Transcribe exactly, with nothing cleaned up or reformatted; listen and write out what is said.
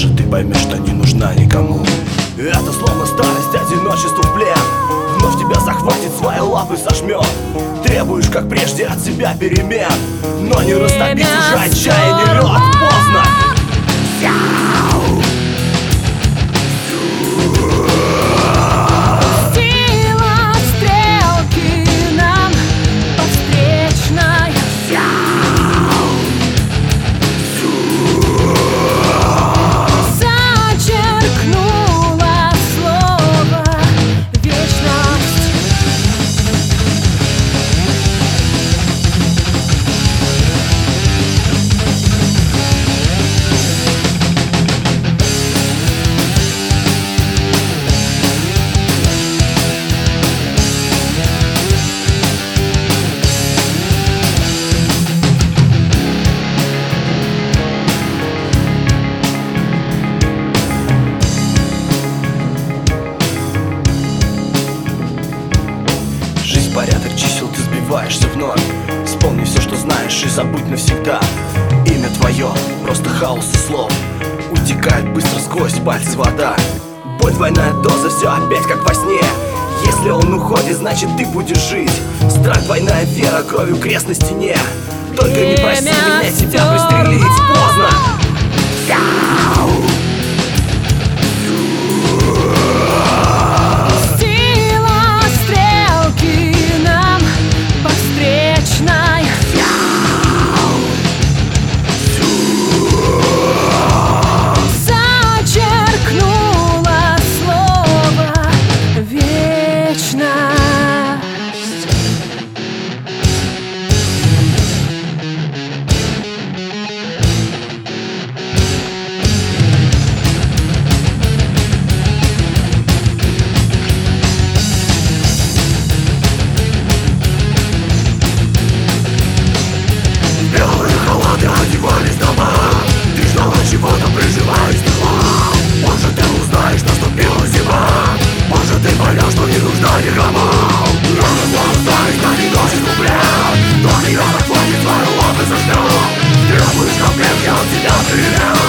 может ты поймешь, что не нужна никому. Это словно старость, одиночество в плен. Вновь тебя захватит, свои лапы сожмет. Требуешь, как прежде, от себя перемен, но не растопить уже отчаяние лед. Поздно. Порядок чисел ты сбиваешься вновь. Вспомни все, что знаешь, и забудь навсегда. Имя твое, просто хаос и слов. Утекает быстро сквозь пальцы вода. Боль, двойная доза, все опять как во сне. Если он уходит, значит ты будешь жить. Страх, двойная вера, кровью крест на стене. Только не проси меня тебя пристрелить. Поздно. Одевались дома, ты ждала чего-то, приживаясь в тела. Может, ты узнаешь, наступила зима. Может, ты поймешь, что не нужна никому. Рано снова станешь, на неносит ублет. Но тебя захватит твои лапы за ждет. Требуешь комплект, я от тебя привет.